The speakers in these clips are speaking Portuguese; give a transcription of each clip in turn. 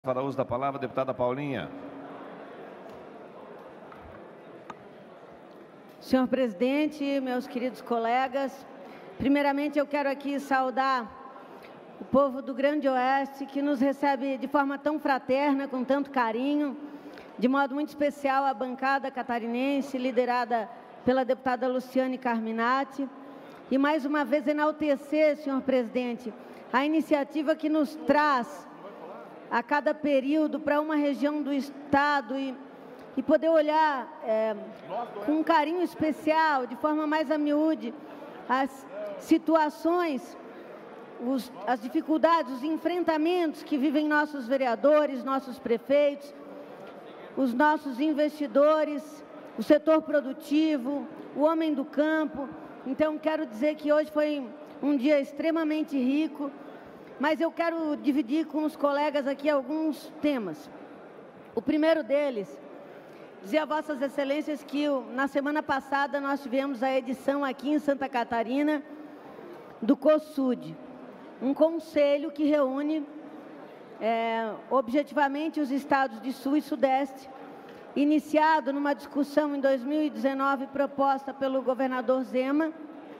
Para uso da palavra, deputada Paulinha. Senhor presidente, meus queridos colegas, primeiramente eu quero aqui saudar o povo do Grande Oeste, que nos recebe de forma tão fraterna, com tanto carinho, de modo muito especial a bancada catarinense, liderada pela deputada Luciane Carminati, e mais uma vez enaltecer, senhor presidente, a iniciativa que nos traz a cada período para uma região do Estado e poder olhar com um carinho especial, de forma mais a miúde, as situações, as dificuldades, os enfrentamentos que vivem nossos vereadores, nossos prefeitos, os nossos investidores, o setor produtivo, o homem do campo. Então, quero dizer que hoje foi um dia extremamente rico, mas eu quero dividir com os colegas aqui alguns temas. O primeiro deles, dizer a vossas excelências que na semana passada nós tivemos a edição aqui em Santa Catarina do COSUD, um conselho que reúne objetivamente os estados de Sul e Sudeste, iniciado numa discussão em 2019 proposta pelo governador Zema,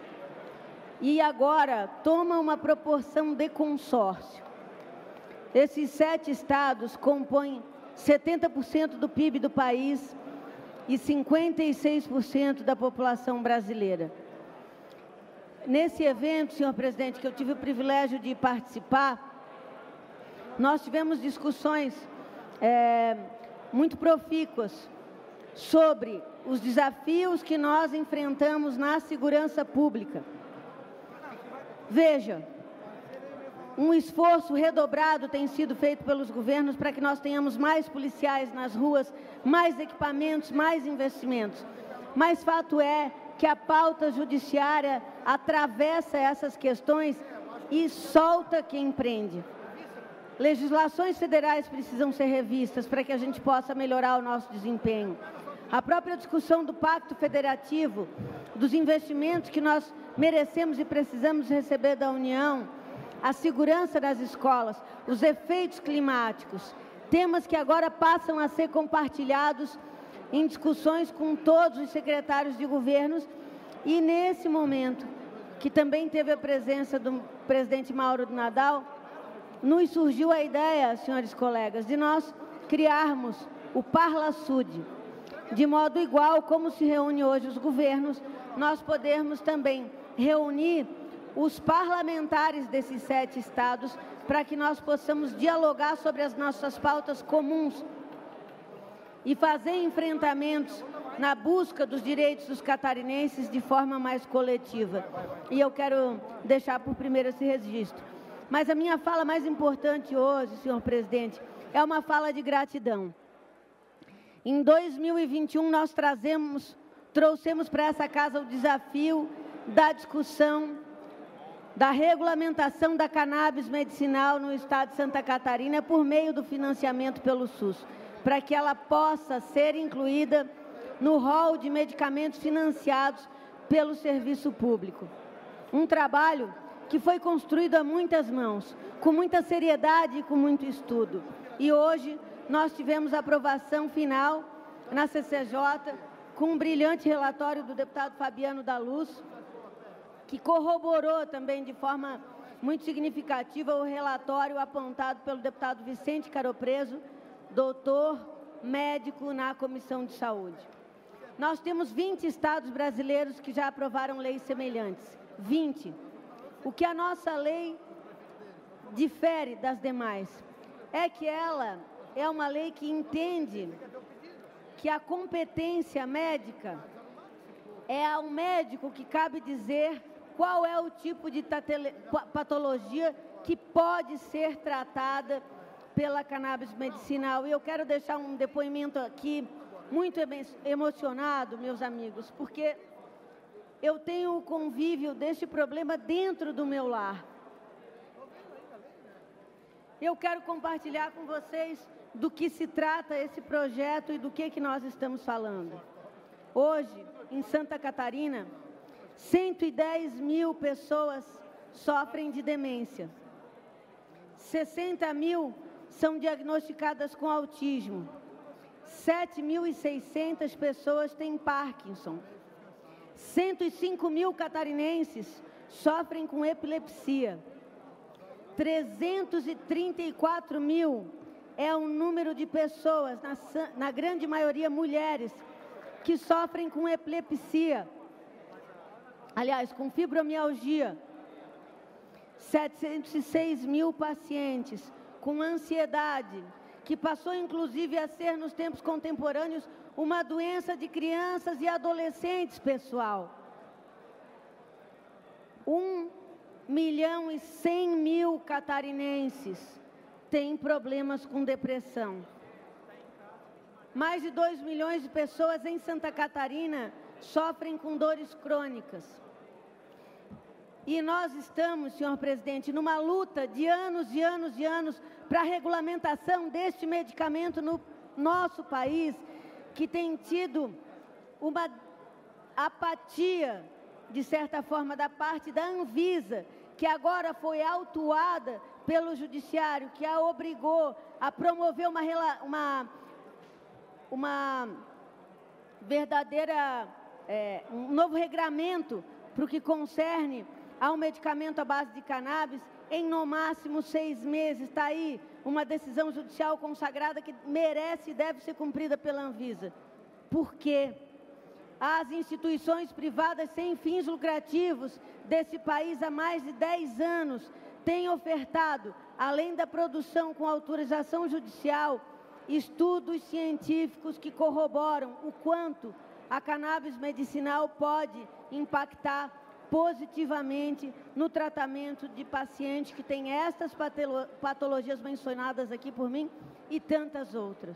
e agora toma uma proporção de consórcio. Esses 7 estados compõem 70% do PIB do país e 56% da população brasileira. Nesse evento, senhor presidente, que eu tive o privilégio de participar, nós tivemos discussões muito profícuas sobre os desafios que nós enfrentamos na segurança pública. Veja, um esforço redobrado tem sido feito pelos governos para que nós tenhamos mais policiais nas ruas, mais equipamentos, mais investimentos. Mas fato é que a pauta judiciária atravessa essas questões e solta quem prende. Legislações federais precisam ser revistas para que a gente possa melhorar o nosso desempenho. A própria discussão do Pacto Federativo, dos investimentos que nós merecemos e precisamos receber da União, a segurança das escolas, os efeitos climáticos, temas que agora passam a ser compartilhados em discussões com todos os secretários de governos, e nesse momento, que também teve a presença do presidente Mauro Nadal, nos surgiu a ideia, senhores colegas, de nós criarmos o ParlaSud, de modo igual como se reúne hoje os governos, nós podermos também reunir os parlamentares desses 7 estados para que nós possamos dialogar sobre as nossas pautas comuns e fazer enfrentamentos na busca dos direitos dos catarinenses de forma mais coletiva. E eu quero deixar por primeiro esse registro. Mas a minha fala mais importante hoje, senhor presidente, é uma fala de gratidão. Em 2021, nós trouxemos para essa casa o desafio da discussão da regulamentação da cannabis medicinal no estado de Santa Catarina por meio do financiamento pelo SUS, para que ela possa ser incluída no rol de medicamentos financiados pelo serviço público. Um trabalho que foi construído a muitas mãos, com muita seriedade e com muito estudo. E hoje nós tivemos a aprovação final na CCJ, com um brilhante relatório do deputado Fabiano da Luz, que corroborou também de forma muito significativa o relatório apontado pelo deputado Vicente Caropreso, doutor médico na Comissão de Saúde. Nós temos 20 estados brasileiros que já aprovaram leis semelhantes. 20. O que a nossa lei difere das demais é que ela é uma lei que entende que a competência médica é ao médico que cabe dizer qual é o tipo de patologia que pode ser tratada pela cannabis medicinal. E eu quero deixar um depoimento aqui muito emocionado, meus amigos, porque eu tenho o convívio deste problema dentro do meu lar. Eu quero compartilhar com vocês do que se trata esse projeto e do que nós estamos falando. Hoje, em Santa Catarina, 110 mil pessoas sofrem de demência. 60 mil são diagnosticadas com autismo. 7.600 pessoas têm Parkinson. 105 mil catarinenses sofrem com epilepsia. 334 mil é o número de pessoas, na grande maioria mulheres, que sofrem com epilepsia. Aliás, com fibromialgia. 706 mil pacientes com ansiedade, que passou inclusive a ser, nos tempos contemporâneos, uma doença de crianças e adolescentes, pessoal. 1.100.000 catarinenses têm problemas com depressão. Mais de 2 milhões de pessoas em Santa Catarina sofrem com dores crônicas. E nós estamos, senhor presidente, numa luta de anos e anos e anos para a regulamentação deste medicamento no nosso país, que tem tido uma apatia, de certa forma, da parte da Anvisa, que agora foi autuada pelo Judiciário, que a obrigou a promover uma verdadeira, um novo regramento para o que concerne ao medicamento à base de cannabis, em no máximo 6 meses. Está aí uma decisão judicial consagrada que merece e deve ser cumprida pela Anvisa. Por quê? As instituições privadas sem fins lucrativos desse país há mais de 10 anos têm ofertado, além da produção com autorização judicial, estudos científicos que corroboram o quanto a cannabis medicinal pode impactar positivamente no tratamento de pacientes que têm estas patologias mencionadas aqui por mim e tantas outras.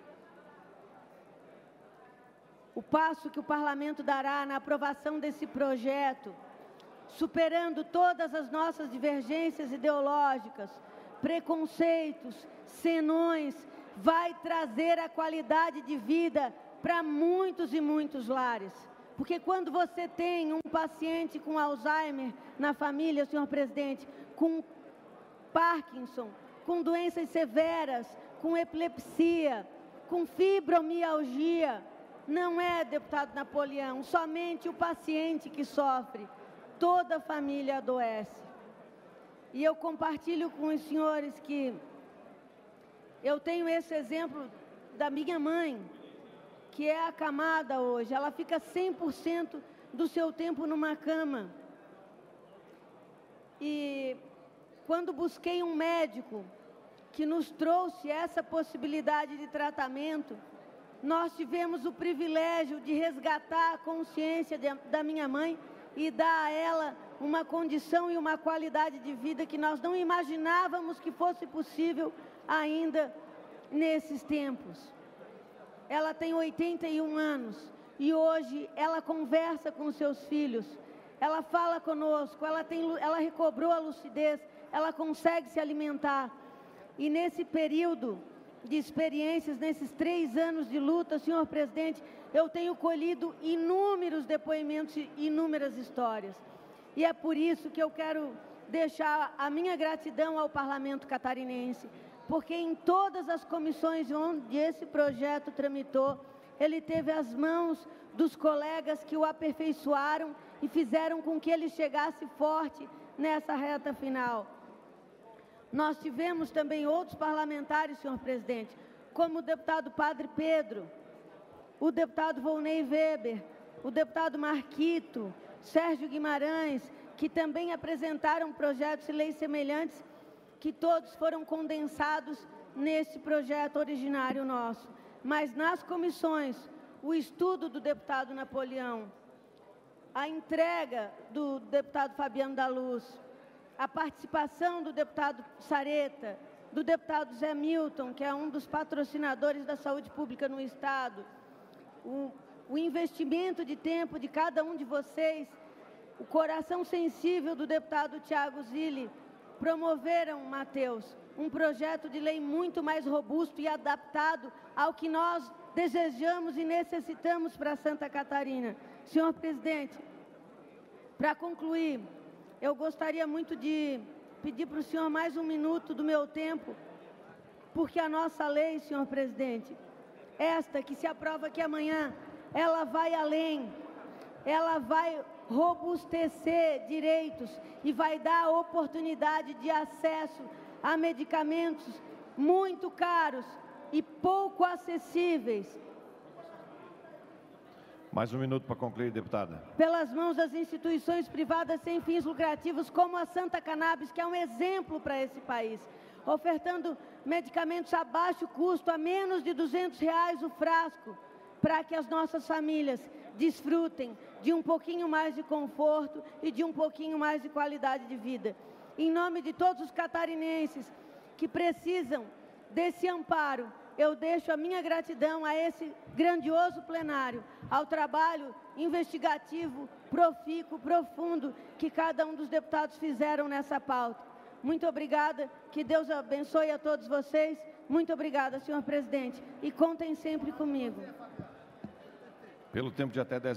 O passo que o Parlamento dará na aprovação desse projeto, superando todas as nossas divergências ideológicas, preconceitos, senões, vai trazer a qualidade de vida para muitos e muitos lares. Porque quando você tem um paciente com Alzheimer na família, senhor presidente, com Parkinson, com doenças severas, com epilepsia, com fibromialgia, não é, deputado Napoleão, somente o paciente que sofre, toda a família adoece. E eu compartilho com os senhores que eu tenho esse exemplo da minha mãe, que é acamada hoje. Ela fica 100% do seu tempo numa cama. E quando busquei um médico que nos trouxe essa possibilidade de tratamento, nós tivemos o privilégio de resgatar a consciência da minha mãe e dar a ela uma condição e uma qualidade de vida que nós não imaginávamos que fosse possível ainda nesses tempos. Ela tem 81 anos e hoje ela conversa com seus filhos, ela fala conosco, ela recobrou a lucidez, ela consegue se alimentar. E nesse período de experiências, nesses 3 anos de luta, senhor presidente, eu tenho colhido inúmeros depoimentos e inúmeras histórias. E é por isso que eu quero deixar a minha gratidão ao Parlamento catarinense, porque em todas as comissões onde esse projeto tramitou, ele teve as mãos dos colegas que o aperfeiçoaram e fizeram com que ele chegasse forte nessa reta final. Nós tivemos também outros parlamentares, senhor presidente, como o deputado Padre Pedro, o deputado Volney Weber, o deputado Marquito, Sérgio Guimarães, que também apresentaram projetos e leis semelhantes, que todos foram condensados nesse projeto originário nosso. Mas nas comissões, o estudo do deputado Napoleão, a entrega do deputado Fabiano da Luz, a participação do deputado Sareta, do deputado Zé Milton, que é um dos patrocinadores da saúde pública no Estado, o investimento de tempo de cada um de vocês, o coração sensível do deputado Tiago Zilli, promoveram, Matheus, um projeto de lei muito mais robusto e adaptado ao que nós desejamos e necessitamos para Santa Catarina. Senhor presidente, para concluir, eu gostaria muito de pedir para o senhor mais um minuto do meu tempo porque a nossa lei, senhor presidente, esta que se aprova aqui amanhã, ela vai além, ela vai robustecer direitos e vai dar oportunidade de acesso a medicamentos muito caros e pouco acessíveis. Mais um minuto para concluir, deputada. Pelas mãos das instituições privadas sem fins lucrativos, como a Santa Cannabis, que é um exemplo para esse país, ofertando medicamentos a baixo custo, a menos de R$200 o frasco, para que as nossas famílias desfrutem de um pouquinho mais de conforto e de um pouquinho mais de qualidade de vida. Em nome de todos os catarinenses que precisam desse amparo, eu deixo a minha gratidão a esse grandioso plenário, ao trabalho investigativo, profícuo, profundo, que cada um dos deputados fizeram nessa pauta. Muito obrigada, que Deus abençoe a todos vocês. Muito obrigada, senhor presidente, e contem sempre comigo. Pelo tempo de até 10